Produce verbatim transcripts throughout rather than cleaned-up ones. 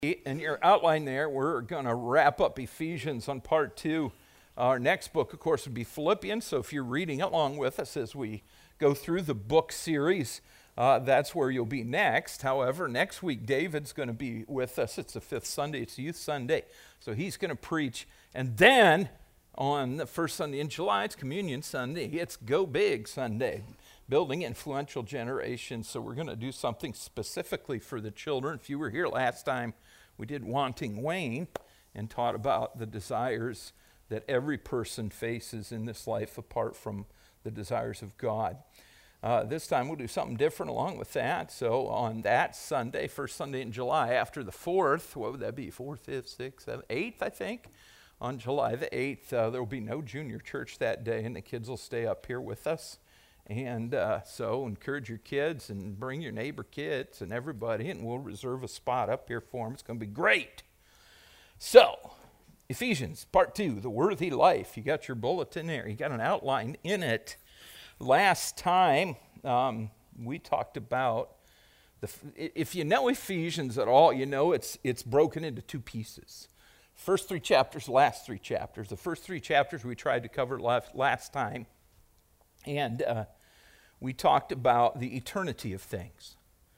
In your outline there, we're going to wrap up Ephesians on part two. Our next book, of course, would be Philippians. So if you're reading along with us as we go through the book series, uh, that's where you'll be next. However, next week, David's going to be with us. It's the fifth Sunday. It's Youth Sunday. So he's going to preach. And then on the first Sunday in July, it's Communion Sunday. It's Go Big Sunday, building influential generations. So we're going to do something specifically for the children. If you were here last time, we did Wanting Wayne and taught about the desires that every person faces in this life apart from the desires of God. Uh, this time we'll do something different along with that. So on that Sunday, first Sunday in July, after the fourth, what would that be? Fourth, fifth, sixth, seventh, eighth, I think. On July the eighth, uh, there will be no junior church that day, and the kids will stay up here with us. And uh, so encourage your kids and bring your neighbor kids and everybody, and we'll reserve a spot up here for them. It's going to be great. So, Ephesians, part two, the worthy life. You got your bulletin there. You got an outline in it. Last time, um, we talked about, the. if you know Ephesians at all, you know it's it's broken into two pieces. First three chapters, last three chapters. The first three chapters we tried to cover last, last time. And uh, we talked about the eternity of things.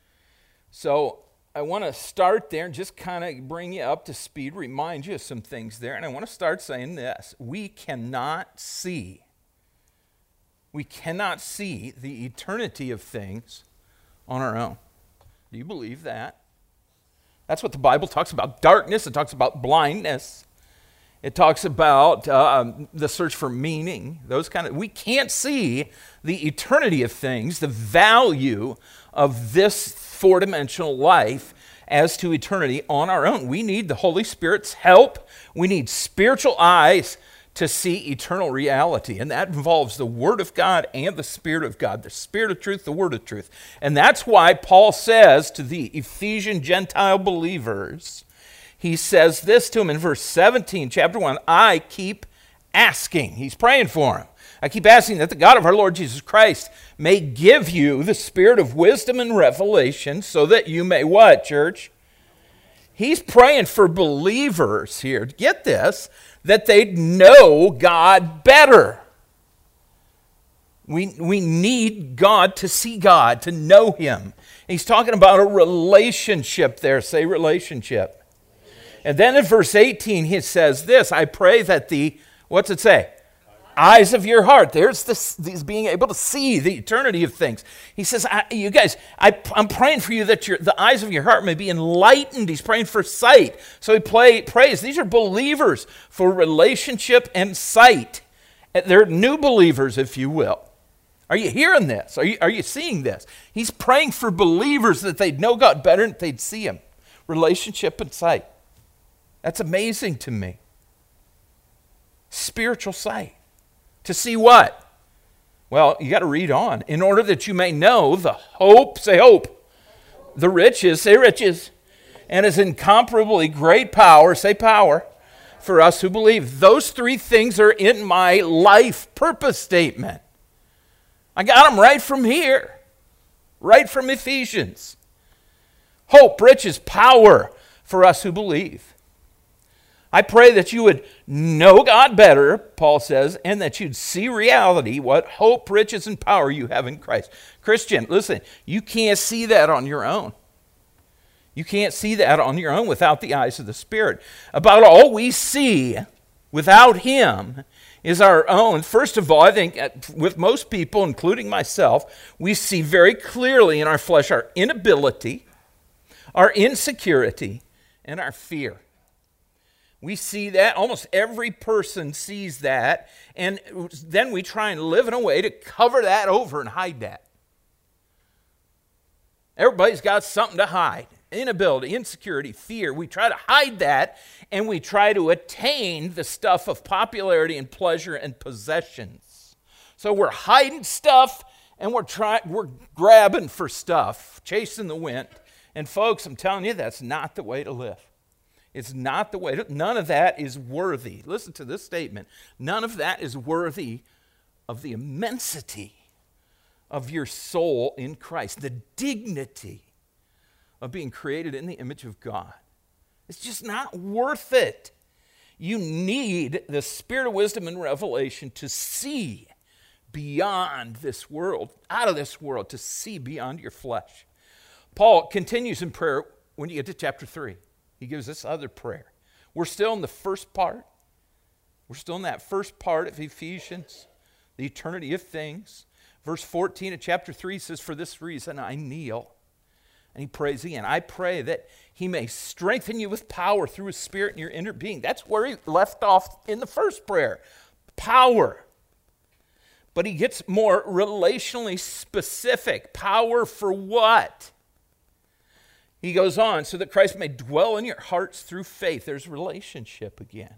So I want to start there and just kind of bring you up to speed, remind you of some things there. And I want to start saying this. We cannot see, we cannot see the eternity of things on our own. Do you believe that? That's what the Bible talks about. Darkness, it talks about blindness. It talks about uh, the search for meaning, those kind of, we can't see the eternity of things, the value of this four-dimensional life as to eternity on our own. We need the Holy Spirit's help. We need spiritual eyes to see eternal reality, and that involves the Word of God and the Spirit of God, the Spirit of truth, the Word of truth. And that's why Paul says to the Ephesian Gentile believers, he says this to him in verse seventeen, chapter one, I keep asking. He's praying for him. I keep asking that the God of our Lord Jesus Christ may give you the spirit of wisdom and revelation so that you may what, church? He's praying for believers here. Get this, that they'd know God better. We, we need God to see God, to know Him. He's talking about a relationship there. Say relationship. And then in verse eighteen, he says this, I pray that the, what's it say? Eyes of your heart. There's this, these being able to see the eternity of things. He says, I, you guys, I, I'm praying for you that your, the eyes of your heart may be enlightened. He's praying for sight. So he play, prays. These are believers for relationship and sight. They're new believers, if you will. Are you hearing this? Are you, are you seeing this? He's praying for believers that they'd know God better and they'd see Him. Relationship and sight. That's amazing to me. Spiritual sight. To see what? Well, you got to read on. In order that you may know the hope, say hope, the riches, say riches, and His incomparably great power, say power, for us who believe. Those three things are in my life purpose statement. I got them right from here, right from Ephesians. Hope, riches, power for us who believe. I pray that you would know God better, Paul says, and that you'd see reality, what hope, riches, and power you have in Christ. Christian, listen, you can't see that on your own. You can't see that on your own without the eyes of the Spirit. About all we see without Him is our own. First of all, I think with most people, including myself, we see very clearly in our flesh our inability, our insecurity, and our fear. We see that. Almost every person sees that. And then we try and live in a way to cover that over and hide that. Everybody's got something to hide. Inability, insecurity, fear. We try to hide that, and we try to attain the stuff of popularity and pleasure and possessions. So we're hiding stuff, and we're trying, we're grabbing for stuff, chasing the wind. And folks, I'm telling you, that's not the way to live. It's not the way, to, none of that is worthy. Listen to this statement. None of that is worthy of the immensity of your soul in Christ, the dignity of being created in the image of God. It's just not worth it. You need the spirit of wisdom and revelation to see beyond this world, out of this world, to see beyond your flesh. Paul continues in prayer when you get to chapter three. He gives this other prayer. We're still in the first part. We're still in that first part of Ephesians, the eternity of things. Verse fourteen of chapter three says, for this reason I kneel. And he prays again. I pray that he may strengthen you with power through his spirit in your inner being. That's where he left off in the first prayer. Power. But he gets more relationally specific. Power for what? He goes on, so that Christ may dwell in your hearts through faith. There's relationship again.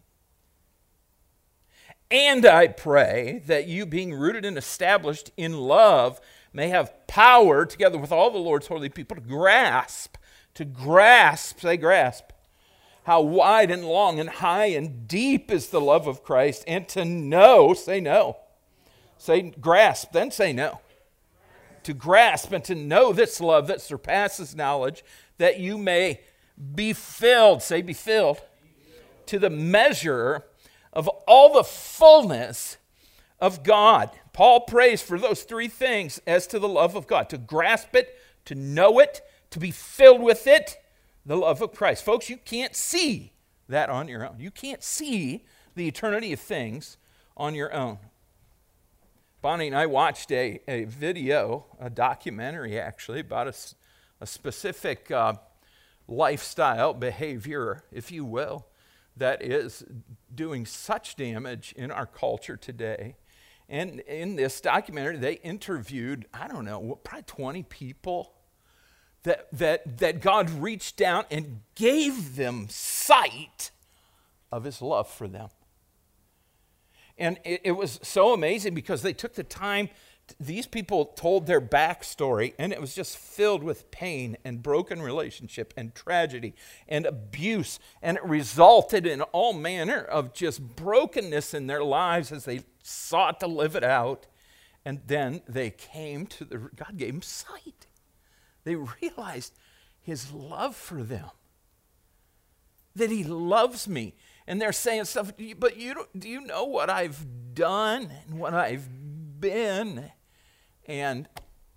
And I pray that you, being rooted and established in love, may have power, together with all the Lord's holy people, to grasp, to grasp, say grasp, how wide and long and high and deep is the love of Christ, and to know, say no, say grasp, then say no, to grasp and to know this love that surpasses knowledge, that you may be filled, say be filled, to the measure of all the fullness of God. Paul prays for those three things as to the love of God: to grasp it, to know it, to be filled with it, the love of Christ. Folks, you can't see that on your own. You can't see the eternity of things on your own. Bonnie and I watched a, a video, a documentary actually, about a, a specific uh, lifestyle behavior, if you will, that is doing such damage in our culture today. And in this documentary, they interviewed, I don't know, probably twenty people that, that, that God reached down and gave them sight of his love for them. And it, it was so amazing because they took the time. These people told their backstory, and it was just filled with pain and broken relationship and tragedy and abuse, and it resulted in all manner of just brokenness in their lives as they sought to live it out. And then they came to the, God gave them sight. They realized his love for them, that he loves me. And they're saying stuff, but you don't, do you know what I've done and what I've been? And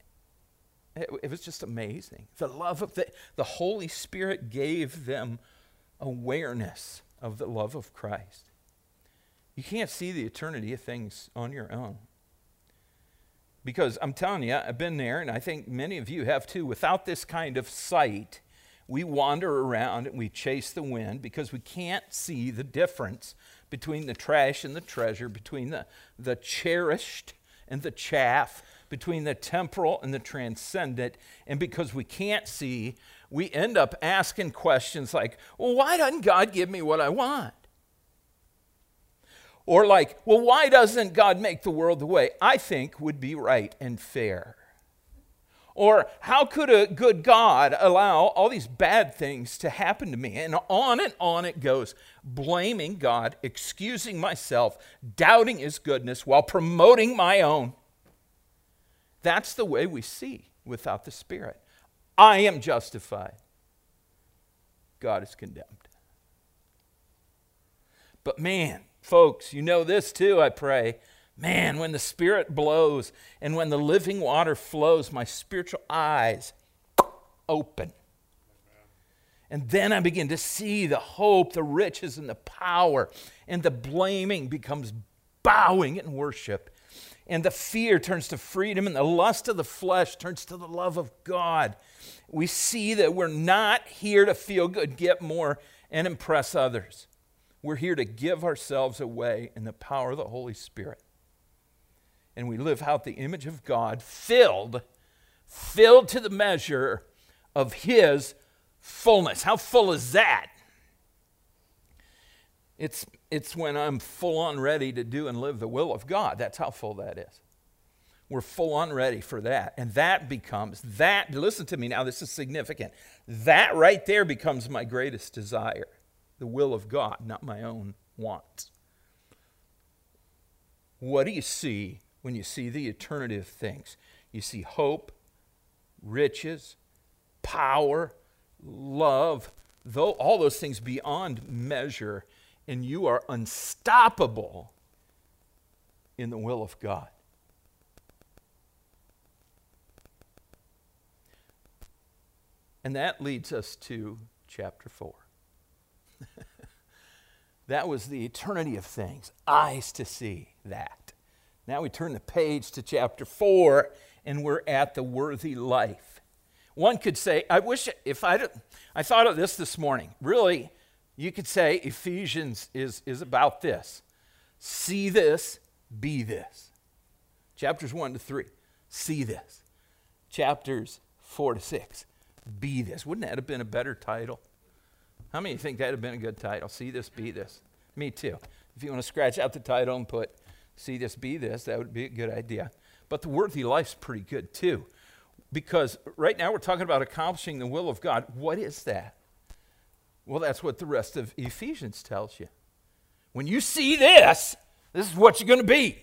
it, it was just amazing. The love of the, the Holy Spirit gave them awareness of the love of Christ. You can't see the eternity of things on your own. Because I'm telling you, I've been there, and I think many of you have too. Without this kind of sight, we wander around and we chase the wind because we can't see the difference between the trash and the treasure, between the, the cherished and the chaff, between the temporal and the transcendent. And because we can't see, we end up asking questions like, well, why doesn't God give me what I want? Or like, well, why doesn't God make the world the way I think would be right and fair? Or how could a good God allow all these bad things to happen to me? And on and on it goes, blaming God, excusing myself, doubting his goodness while promoting my own. That's the way we see without the Spirit. I am justified. God is condemned. But man, folks, you know this too, I pray. Man, when the Spirit blows and when the living water flows, my spiritual eyes open. And then I begin to see the hope, the riches, and the power. And the blaming becomes bowing in worship. And the fear turns to freedom, and the lust of the flesh turns to the love of God. We see that we're not here to feel good, get more, and impress others. We're here to give ourselves away in the power of the Holy Spirit. And we live out the image of God, filled, filled to the measure of his fullness. How full is that? It's, it's when I'm full on ready to do and live the will of God. That's how full that is. We're full on ready for that. And that becomes, that, listen to me now, this is significant. That right there becomes my greatest desire. The will of God, not my own wants. What do you see when you see the eternity of things? You see hope, riches, power, love, though all those things beyond measure, and you are unstoppable in the will of God. And that leads us to chapter four. That was the eternity of things, eyes to see that. Now we turn the page to chapter four, and we're at the worthy life. One could say, I wish, if I I thought of this this morning. Really, you could say Ephesians is, is about this. See this, be this. Chapters one to three, see this. Chapters four to six, be this. Wouldn't that have been a better title? How many think that would have been a good title? See this, be this. Me too. If you want to scratch out the title and put see this, be this, that would be a good idea. But the worthy life's pretty good too. Because right now we're talking about accomplishing the will of God. What is that? Well, that's what the rest of Ephesians tells you. When you see this, this is what you're going to be.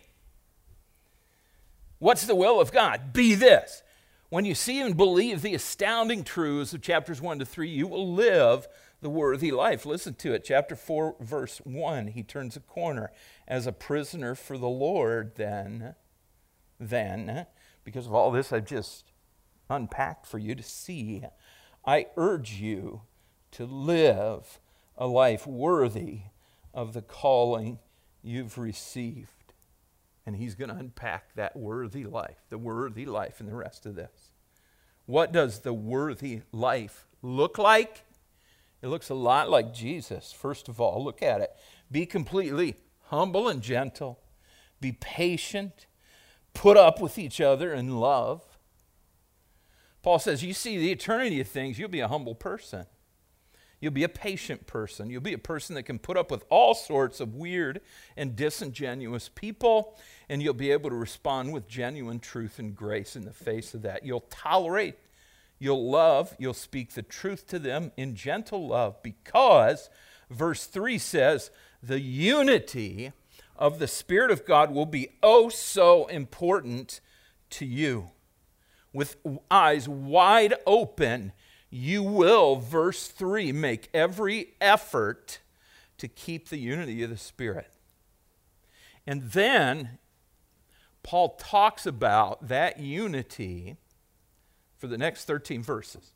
What's the will of God? Be this. When you see and believe the astounding truths of chapters one to three, you will live the worthy life. Listen to it. Chapter four, verse one. He turns a corner. As a prisoner for the Lord, then, then, because of all this I've just unpacked for you to see, I urge you to live a life worthy of the calling you've received. And he's going to unpack that worthy life, the worthy life in the rest of this. What does the worthy life look like? It looks a lot like Jesus. First of all, look at it. Be completely humble and gentle. Be patient. Put up with each other in love. Paul says, you see the eternity of things, you'll be a humble person. You'll be a patient person. You'll be a person that can put up with all sorts of weird and disingenuous people, and you'll be able to respond with genuine truth and grace in the face of that. You'll tolerate, you'll love, you'll speak the truth to them in gentle love, because verse three says, the unity of the Spirit of God will be oh so important to you. With eyes wide open, you will, verse three, make every effort to keep the unity of the Spirit. And then Paul talks about that unity for the next thirteen verses.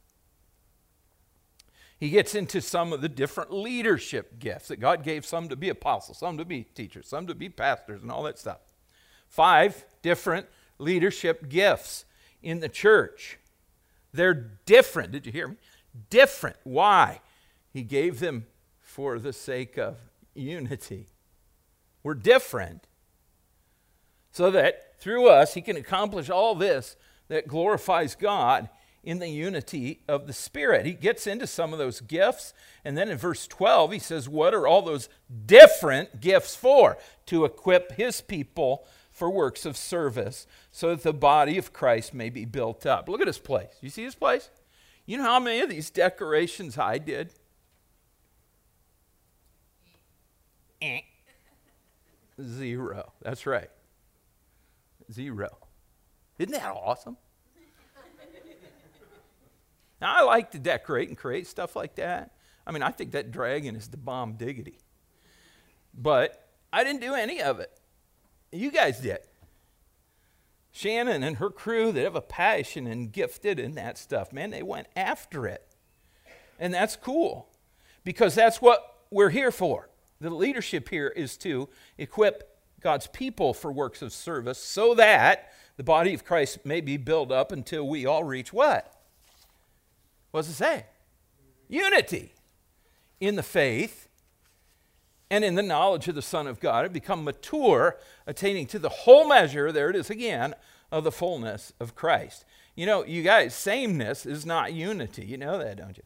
He gets into some of the different leadership gifts that God gave some to be apostles, some to be teachers, some to be pastors, and all that stuff. Five different leadership gifts in the church. They're different. Did you hear me? Different. Why? He gave them for the sake of unity. We're different, so that through us he can accomplish all this that glorifies God in the unity of the Spirit. He gets into some of those gifts, and then in verse twelve he says, what are all those different gifts for? To equip his people for works of service, so that the body of Christ may be built up. Look at this place. You see this place? You know how many of these decorations I did? Eh. Zero. That's right. Zero. Isn't that awesome? Now, I like to decorate and create stuff like that. I mean, I think that dragon is the bomb diggity. But I didn't do any of it. You guys did. Shannon and her crew that have a passion and gifted in that stuff, man, they went after it. And that's cool, because that's what we're here for. The leadership here is to equip God's people for works of service, so that the body of Christ may be built up until we all reach what? What does it say? Unity in the faith and in the knowledge of the Son of God, and become mature, attaining to the whole measure, there it is again, of the fullness of Christ. You know, you guys, sameness is not unity. You know that, don't you?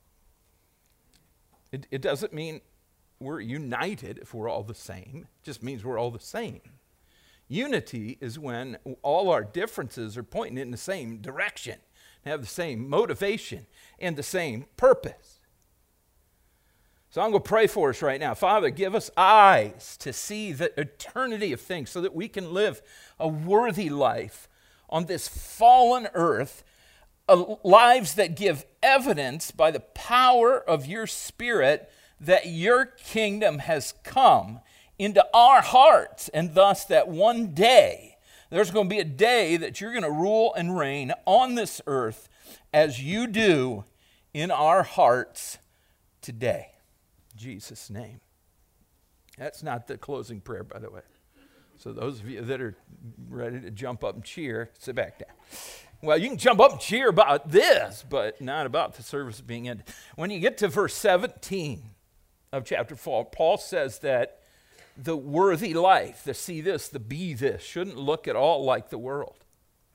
It, it doesn't mean we're united if we're all the same. It just means we're all the same. Unity is when all our differences are pointing in the same direction, have the same motivation and the same purpose. So I'm going to pray for us right now. Father, give us eyes to see the eternity of things so that we can live a worthy life on this fallen earth, uh, lives that give evidence by the power of your Spirit that your kingdom has come into our hearts, and thus that one day, there's going to be a day that you're going to rule and reign on this earth as you do in our hearts today. In Jesus' name. That's not the closing prayer, by the way. So those of you that are ready to jump up and cheer, sit back down. Well, you can jump up and cheer about this, but not about the service being ended. When you get to verse seventeen of chapter four, Paul says that the worthy life, the see this, the be this, shouldn't look at all like the world.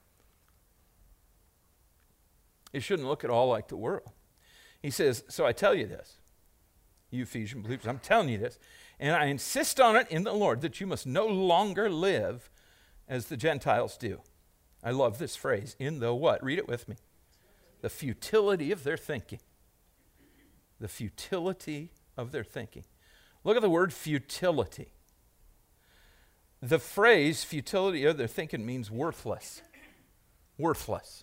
It shouldn't look at all like the world. He says, so I tell you this, you Ephesian believers, I'm telling you this, and I insist on it in the Lord that you must no longer live as the Gentiles do. I love this phrase, in the what? Read it with me. The futility of their thinking. The futility of their thinking. Look at the word futility. The phrase futility of their thinking means worthless. Worthless.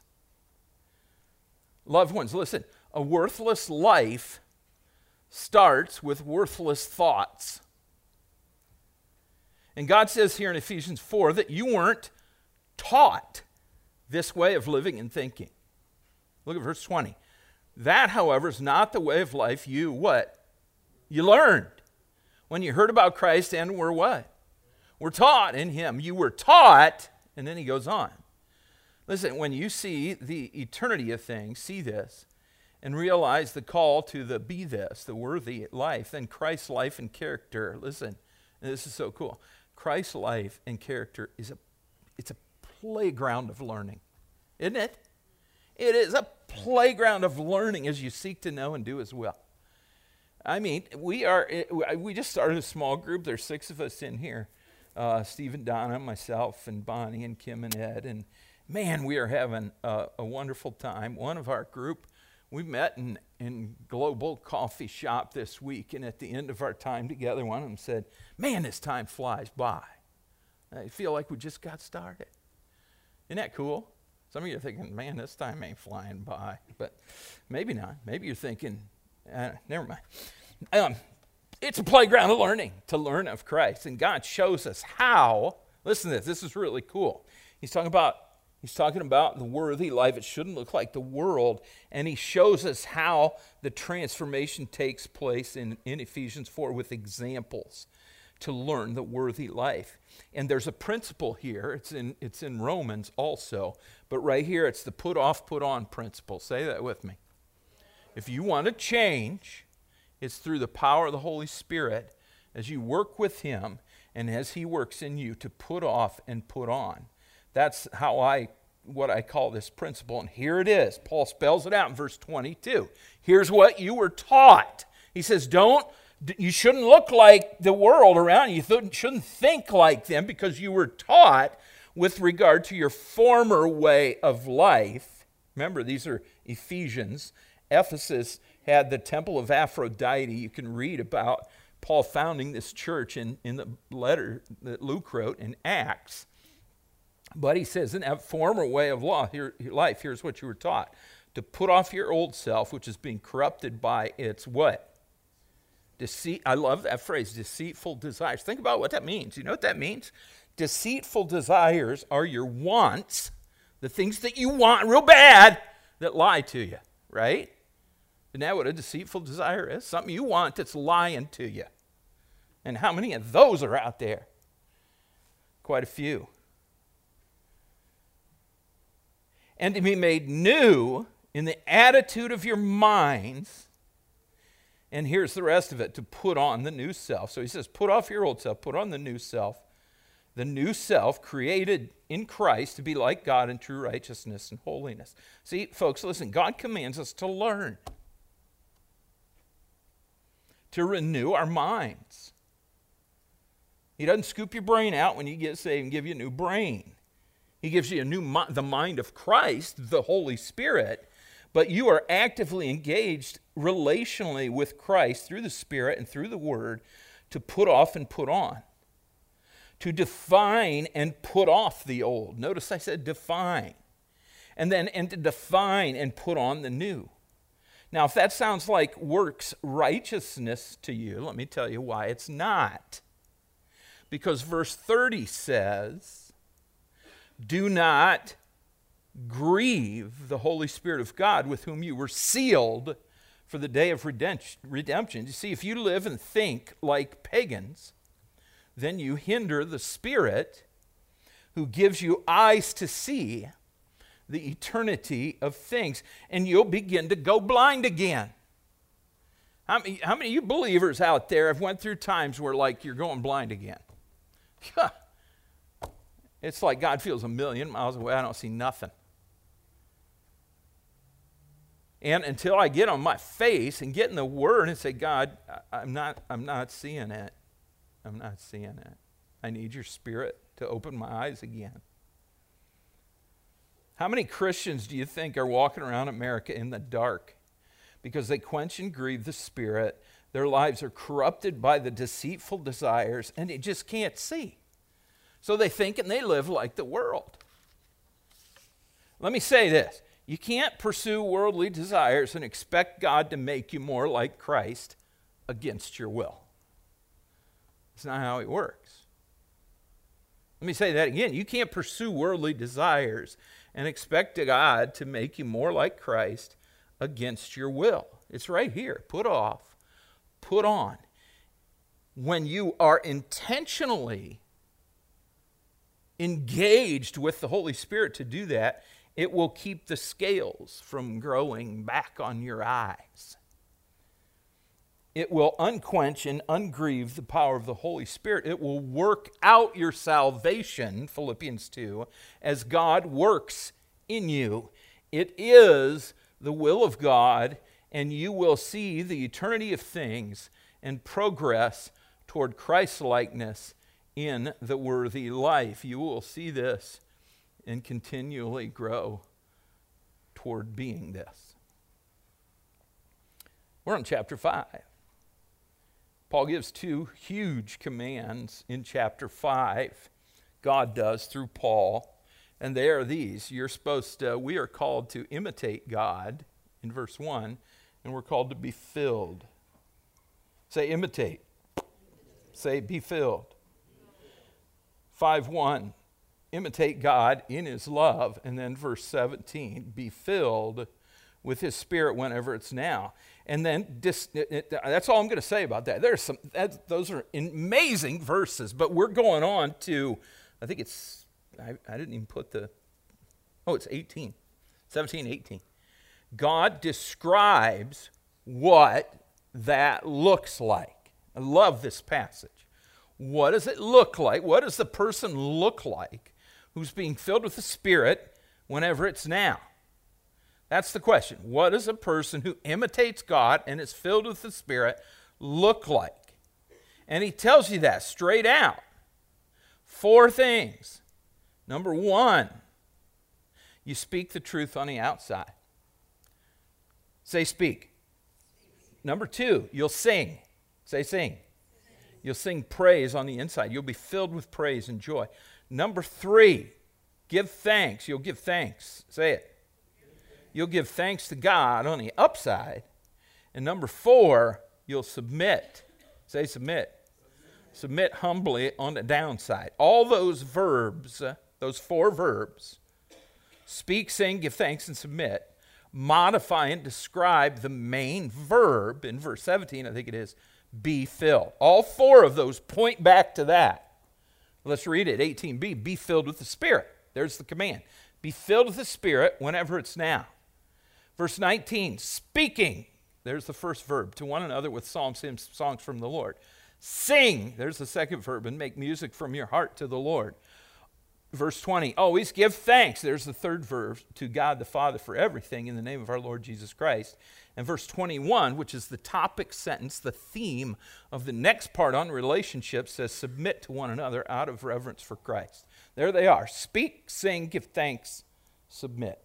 Loved ones, listen, a worthless life starts with worthless thoughts. And God says here in Ephesians four that you weren't taught this way of living and thinking. Look at verse twenty. That, however, is not the way of life you what? You learned when you heard about Christ and were what? We're taught in him. You were taught, and then he goes on. Listen, when you see the eternity of things, see this, and realize the call to the be this, the worthy life, then Christ's life and character, listen, and this is so cool. Christ's life and character is a, it's a playground of learning, isn't it? It is a playground of learning as you seek to know and do as well. I mean, we are, we just started a small group. There's six of us in here. Uh, Steve and Donna, myself, and Bonnie, and Kim, and Ed. And man, we are having a, a wonderful time. One of our group, we met in, in Global Coffee Shop this week. And at the end of our time together, one of them said, man, this time flies by. I feel like we just got started. Isn't that cool? Some of you are thinking, man, this time ain't flying by. But maybe not. Maybe you're thinking, uh, never mind. Um, it's a playground of learning, to learn of Christ. And God shows us how. Listen to this. This is really cool. He's talking about, he's talking about the worthy life. It shouldn't look like the world. And he shows us how the transformation takes place in, in Ephesians four with examples to learn the worthy life. And there's a principle here. It's in, it's in Romans also. But right here, it's the put off, put on principle. Say that with me. If you want to change, it's through the power of the Holy Spirit as you work with him and as he works in you to put off and put on. That's how I, what I call this principle. And here it is. Paul spells it out in verse twenty-two. Here's what you were taught. He says, don't, you shouldn't look like the world around you. You shouldn't think like them because you were taught with regard to your former way of life. Remember, these are Ephesians. Ephesus had the temple of Aphrodite. You can read about Paul founding this church in, in the letter that Luke wrote in Acts. But he says, in that former way of law, here, life, here's what you were taught. To put off your old self, which is being corrupted by its what? Deceit. I love that phrase, deceitful desires. Think about what that means. You know what that means? Deceitful desires are your wants, the things that you want real bad that lie to you, right? Isn't that what a deceitful desire is? Something you want that's lying to you. And how many of those are out there? Quite a few. And to be made new in the attitude of your minds. And here's the rest of it, to put on the new self. So he says, put off your old self, put on the new self. The new self created in Christ to be like God in true righteousness and holiness. See, folks, listen, God commands us to learn. To renew our minds. He doesn't scoop your brain out when you get saved and give you a new brain. He gives you a new mi- the mind of Christ, the Holy Spirit, but you are actively engaged relationally with Christ through the Spirit and through the Word to put off and put on. To define and put off the old. Notice I said define. And then, and to define and put on the new. Now, if that sounds like works righteousness to you, let me tell you why it's not. Because verse thirty says, do not grieve the Holy Spirit of God with whom you were sealed for the day of redemption. You see, if you live and think like pagans, then you hinder the Spirit who gives you eyes to see the eternity of things, and you'll begin to go blind again. How many, how many of you believers out there have went through times where like you're going blind again? It's like God feels a million miles away. I don't see nothing. And until I get on my face and get in the Word and say, God, I'm not, I'm not seeing it. I'm not seeing it. I need your Spirit to open my eyes again. How many Christians do you think are walking around America in the dark because they quench and grieve the Spirit? Their lives are corrupted by the deceitful desires, and they just can't see. So they think and they live like the world. Let me say this. You can't pursue worldly desires and expect God to make you more like Christ against your will. It's not how it works. Let me say that again. You can't pursue worldly desires and expect God to make you more like Christ against your will. It's right here. Put off, put on. When you are intentionally engaged with the Holy Spirit to do that, it will keep the scales from growing back on your eyes. It will unquench and ungrieve the power of the Holy Spirit. It will work out your salvation, Philippians two, as God works in you. It is the will of God, and you will see the eternity of things and progress toward Christ-likeness in the worthy life. You will see this and continually grow toward being this. We're on chapter five. Paul gives two huge commands in chapter five. God does through Paul. And they are these. You're supposed to, we are called to imitate God in verse one, and we're called to be filled. Say imitate. Say be filled. five one, imitate God in his love. And then verse seventeen, be filled with his Spirit whenever it's now. And then dis, it, it, that's all I'm going to say about that. There's some. That, those are amazing verses, but we're going on to, I think it's, I, I didn't even put the, oh, it's eighteen, seventeen, eighteen. God describes what that looks like. I love this passage. What does it look like? What does the person look like who's being filled with the Spirit whenever it's now? That's the question. What does a person who imitates God and is filled with the Spirit look like? And he tells you that straight out. Four things. Number one, you speak the truth on the outside. Say speak. Number two, you'll sing. Say sing. You'll sing praise on the inside. You'll be filled with praise and joy. Number three, give thanks. You'll give thanks. Say it. You'll give thanks to God on the upside. And number four, you'll submit. Say submit. Submit humbly on the downside. All those verbs, uh, those four verbs, speak, sing, give thanks, and submit, modify and describe the main verb in verse seventeen, I think it is, be filled. All four of those point back to that. Let's read it, eighteen b, be filled with the Spirit. There's the command. Be filled with the Spirit whenever it's now. Verse nineteen, speaking. There's the first verb, to one another with psalms, hymns, songs from the Lord. Sing. There's the second verb, and make music from your heart to the Lord. Verse twenty, always give thanks. There's the third verb, to God the Father for everything in the name of our Lord Jesus Christ. And verse twenty-one, which is the topic sentence, the theme of the next part on relationships, says submit to one another out of reverence for Christ. There they are. Speak, sing, give thanks, submit.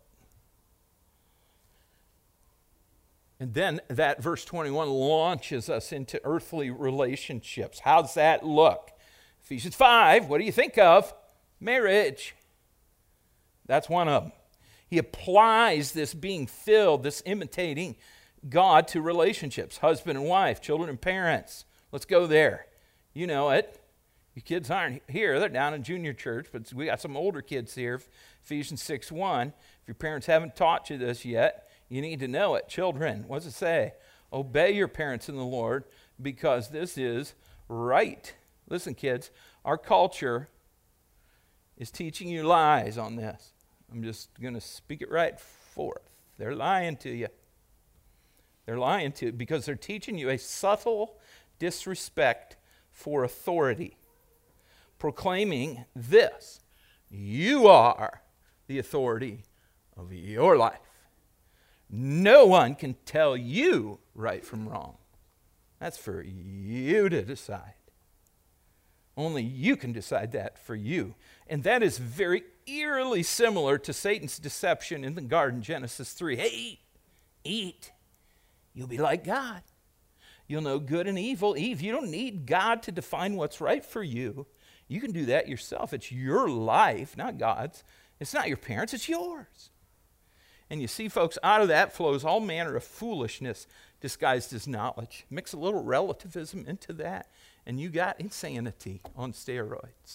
And then that verse twenty-one launches us into earthly relationships. How's that look? Ephesians five, what do you think of? Marriage. That's one of them. He applies this being filled, this imitating God to relationships, husband and wife, children and parents. Let's go there. You know it. Your kids aren't here. They're down in junior church, but we got some older kids here. Ephesians six one. If your parents haven't taught you this yet, you need to know it. Children, what does it say? Obey your parents in the Lord, because this is right. Listen, kids, our culture is teaching you lies on this. I'm just going to speak it right forth. They're lying to you. They're lying to you because they're teaching you a subtle disrespect for authority, proclaiming this: you are the authority of your life. No one can tell you right from wrong. That's for you to decide. Only you can decide that for you. And that is very eerily similar to Satan's deception in the garden, Genesis three. Hey, eat, eat. You'll be like God. You'll know good and evil. Eve, you don't need God to define what's right for you. You can do that yourself. It's your life, not God's. It's not your parents', it's yours. And you see, folks, out of that flows all manner of foolishness disguised as knowledge. Mix a little relativism into that, and you got insanity on steroids.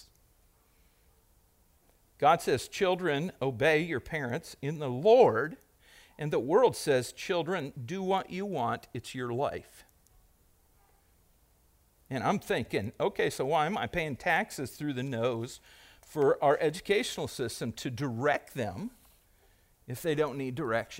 God says, children, obey your parents in the Lord. And the world says, children, do what you want. It's your life. And I'm thinking, okay, so why am I paying taxes through the nose for our educational system to direct them if they don't need direction?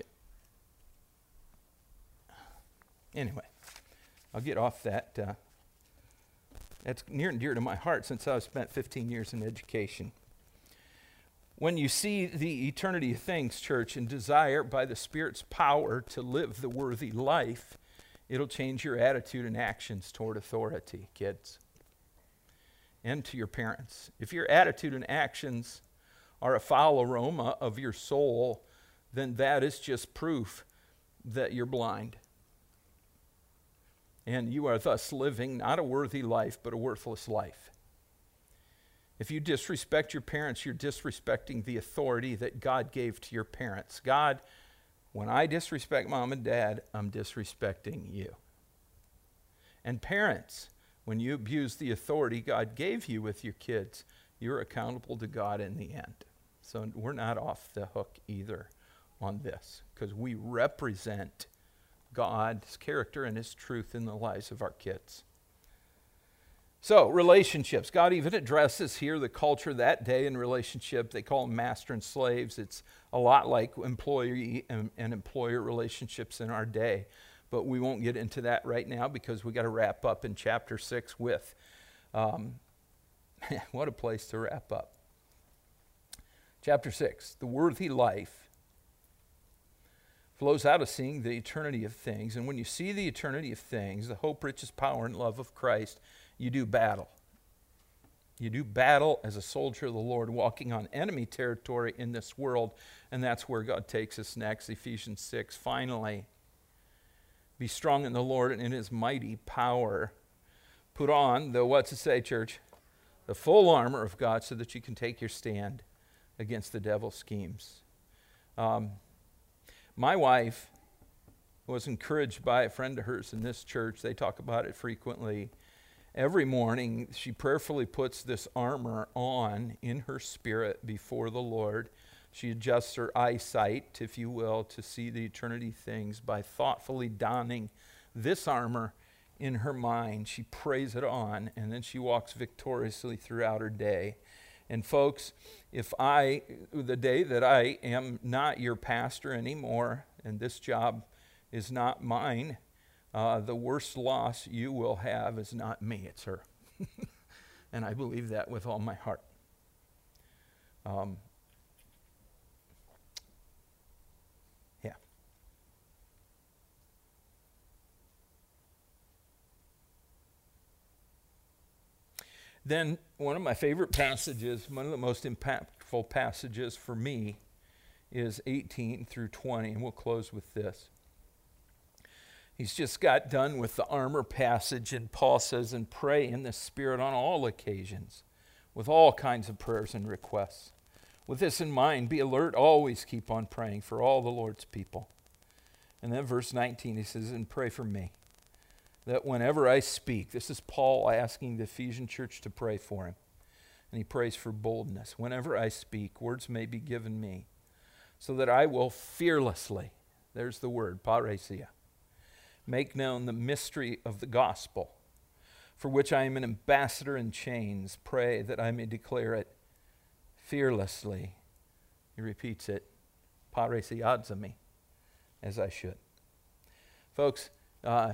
Anyway, I'll get off that. Uh, that's near and dear to my heart since I've spent fifteen years in education. When you see the eternity of things, church, and desire by the Spirit's power to live the worthy life, it'll change your attitude and actions toward authority, kids, and to your parents. If your attitude and actions are a foul aroma of your soul, then that is just proof that you're blind. And you are thus living not a worthy life, but a worthless life. If you disrespect your parents, you're disrespecting the authority that God gave to your parents. God, when I disrespect mom and dad, I'm disrespecting you. And parents, when you abuse the authority God gave you with your kids, you're accountable to God in the end. So we're not off the hook either on this, because we represent God's character and his truth in the lives of our kids. So, relationships. God even addresses here the culture that day in relationship. They call them master and slaves. It's a lot like employee and, and employer relationships in our day. But we won't get into that right now because we got to wrap up in chapter six with, um, what a place to wrap up. Chapter six, the worthy life flows out of seeing the eternity of things. And when you see the eternity of things, the hope, riches, power, and love of Christ, you do battle. You do battle as a soldier of the Lord, walking on enemy territory in this world, and that's where God takes us next. Ephesians six, finally, be strong in the Lord and in his mighty power. Put on the, what's it say, church? The full armor of God so that you can take your stand against the devil's schemes. Um, my wife was encouraged by a friend of hers in this church. They talk about it frequently. Every morning, she prayerfully puts this armor on in her spirit before the Lord. She adjusts her eyesight, if you will, to see the eternity things by thoughtfully donning this armor in her mind. She prays it on, and then she walks victoriously throughout her day. And folks, if I, the day that I am not your pastor anymore, and this job is not mine, Uh, the worst loss you will have is not me, it's her. And I believe that with all my heart. Um, yeah. Then one of my favorite passages, one of the most impactful passages for me, is eighteen through twenty, and we'll close with this. He's just got done with the armor passage, and Paul says, and pray in the Spirit on all occasions, with all kinds of prayers and requests. With this in mind, be alert, always keep on praying for all the Lord's people. And then verse nineteen, he says, and pray for me, that whenever I speak, this is Paul asking the Ephesian church to pray for him. And he prays for boldness. Whenever I speak, words may be given me, so that I will fearlessly, there's the word, parousia, make known the mystery of the gospel, for which I am an ambassador in chains. Pray that I may declare it fearlessly. He repeats it, paresiadzami, as I should. Folks, uh,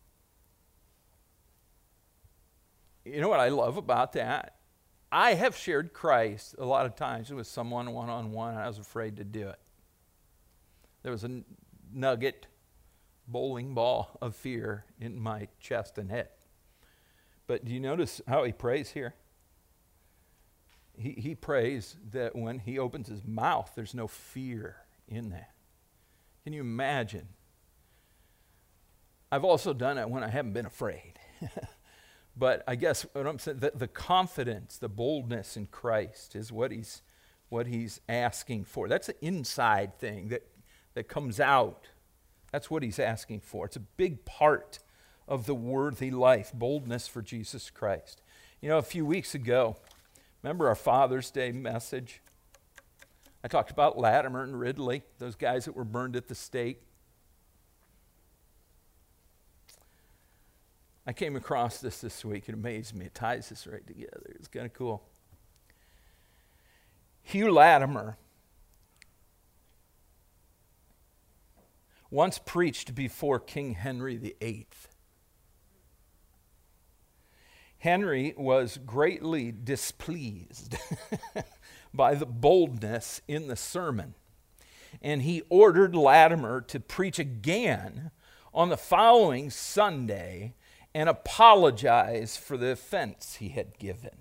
you know what I love about that? I have shared Christ a lot of times with someone one-on-one, and I was afraid to do it. There was a n- nugget, bowling ball of fear in my chest and head. But do you notice how he prays here? He, he prays that when he opens his mouth, there's no fear in that. Can you imagine? I've also done it when I haven't been afraid. But I guess what I'm saying, the, the confidence, the boldness in Christ is what he's what he's asking for. That's an inside thing that, that comes out. That's what he's asking for. It's a big part of the worthy life, boldness for Jesus Christ. You know, a few weeks ago, remember our Father's Day message? I talked about Latimer and Ridley, those guys that were burned at the stake. I came across this this week. It amazed me. It ties this right together. It's kind of cool. Hugh Latimer once preached before King Henry the Eighth. Henry was greatly displeased by the boldness in the sermon, and he ordered Latimer to preach again on the following Sunday and apologize for the offense he had given.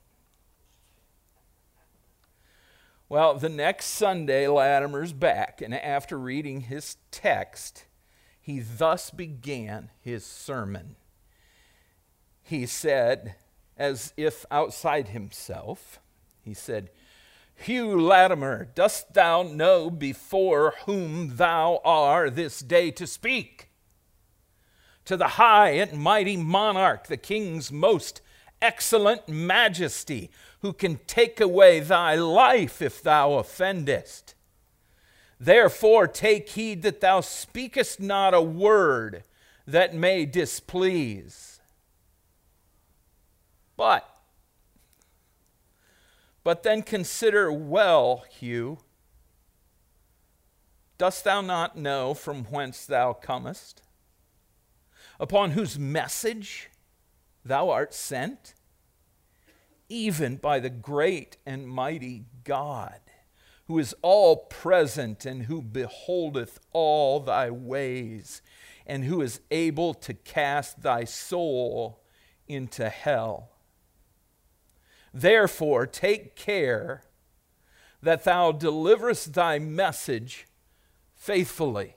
Well, the next Sunday, Latimer's back, and after reading his text, he thus began his sermon. He said, as if outside himself, he said, Hugh Latimer, dost thou know before whom thou art this day to speak? To the high and mighty monarch, the king's most excellent majesty, who can take away thy life if thou offendest. Therefore take heed that thou speakest not a word that may displease. But, but then consider well, Hugh, dost thou not know from whence thou comest? Upon whose message thou art sent, even by the great and mighty God, who is all present and who beholdeth all thy ways, and who is able to cast thy soul into hell. Therefore take care that thou deliverest thy message faithfully.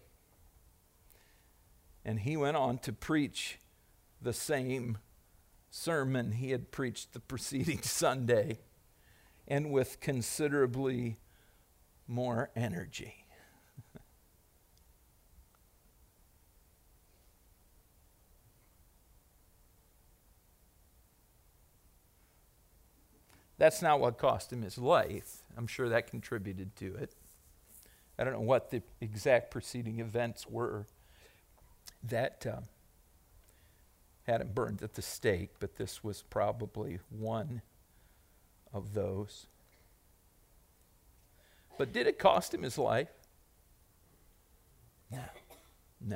And he went on to preach the same sermon he had preached the preceding Sunday, and with considerably more energy. That's not what cost him his life. I'm sure that contributed to it. I don't know what the exact preceding events were that uh, had him burned at the stake, but this was probably one of those. But did it cost him his life? No. No.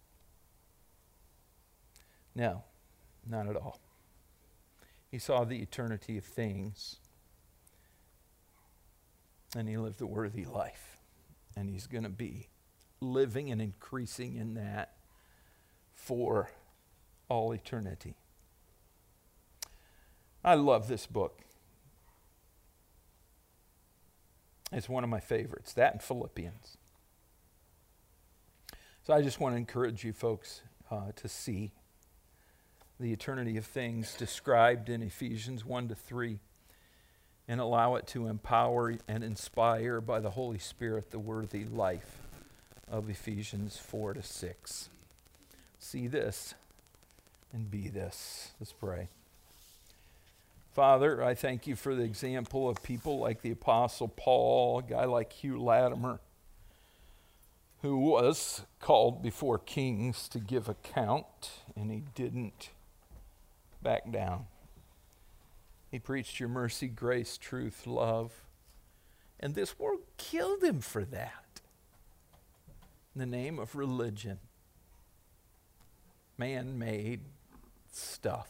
No, not at all. He saw the eternity of things, and he lived a worthy life. And he's going to be living and increasing in that for all eternity. I love this book. It's one of my favorites, that and Philippians. So I just want to encourage you folks uh, to see the eternity of things described in Ephesians one to three. and allow it to empower and inspire by the Holy Spirit the worthy life of Ephesians four to six. See this and be this. Let's pray. Father, I thank you for the example of people like the Apostle Paul, a guy like Hugh Latimer, who was called before kings to give account, and he didn't back down. He preached your mercy, grace, truth, love, and this world killed him for that. In the name of religion, man-made stuff.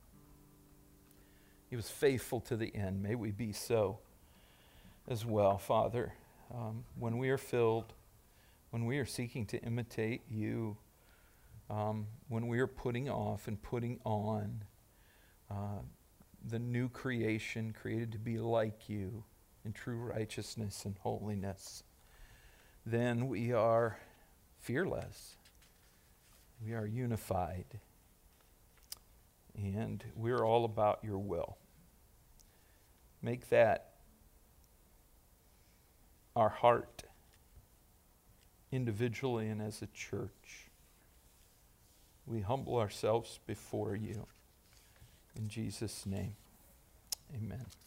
He was faithful to the end. May we be so as well, Father. Um, when we are filled, when we are seeking to imitate you, um, when we are putting off and putting on uh, the new creation created to be like you in true righteousness and holiness, then we are fearless. We are unified. And we're all about your will. Make that our heart individually and as a church. We humble ourselves before you. In Jesus' name, amen.